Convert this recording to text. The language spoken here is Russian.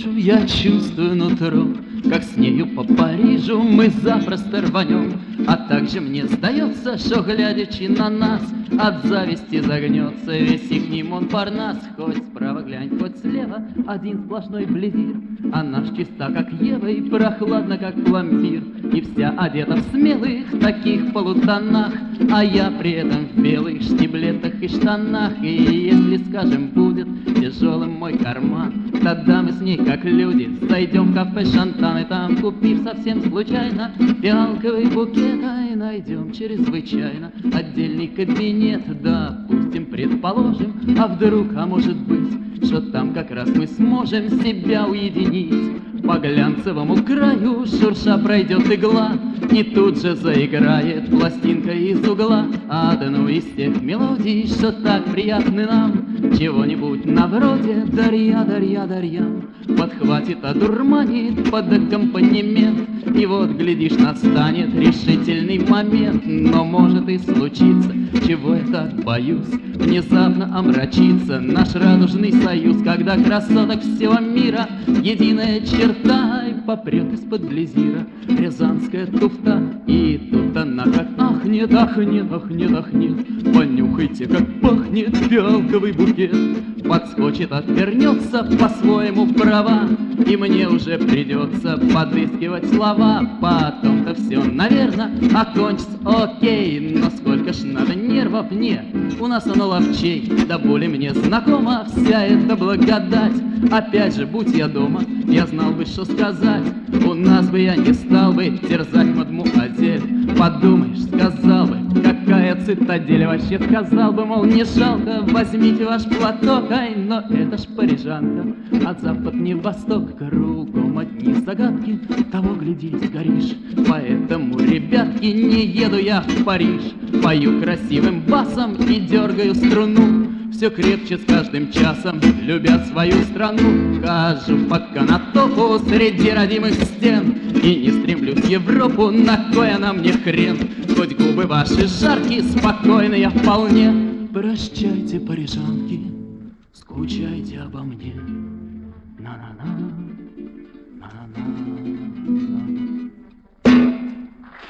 вижу, я чувствую нутром, как с нею по Парижу мы запросто рванем. А также мне сдается, что, глядячи на нас, от зависти загнется весь ихний Монпарнас. Хоть справа глянь, хоть слева, один сплошной близир, а наш чиста, как Ева, и прохладна, как пломбир. И вся одета в смелых таких полутонах, а я при этом в белых штиблетах и штанах. И если, скажем, будет тяжелым мой карман, тогда мы с ней, как люди, зайдем в кафе «Шантан», и там, купив совсем случайно фиалковый букет, и найдем чрезвычайно отдельный кабинет. Допустим, предположим, а вдруг, а может быть, что там как раз мы сможем себя уединить. По глянцевому краю шурша пройдет игла, и тут же заиграет пластинка из угла одну из тех мелодий, что так приятны нам. Чего-нибудь на вроде «Дарья, Дарья, Дарья» подхватит, одурманит под аккомпанемент. И вот, глядишь, настанет решительный момент. Но может и случиться, чего я так боюсь, внезапно омрачится наш радужный союз, когда красоток всего мира единая черта, и попрет из-под близира рязанская туфта. И тут она как ахнет, ахнет, ахнет, ахнет. Понюхайте, как пахнет фиалковый букет. Подскочит, отвернется по-своему права, и мне уже придется подыскивать слова. Потом-то все, наверное, окончится окей. Но сколько ж надо нервов мне, у нас оно ловчей. Да более мне знакома вся эта благодать. Опять же, будь я дома, я знал бы, что сказать. У нас бы я не стал бы терзать мадмуазель. Подумаешь, сказал бы, какая цитадель. Вообще сказал бы, мол, не жалко, возьмите ваш платок. Ай, но это ж парижанка, от запад не восток, кругом одни загадки, того гляди, сгоришь. Поэтому, ребятки, не еду я в Париж, пою красивым басом и дергаю струну. Все крепче с каждым часом, любя свою страну. Хожу по канатопу среди родимых стен и не стремлюсь в Европу, на кой она мне хрен. Хоть губы ваши жаркие, спокойные вполне. Прощайте, парижанки, скучайте обо мне. На-на-на, на-на-на.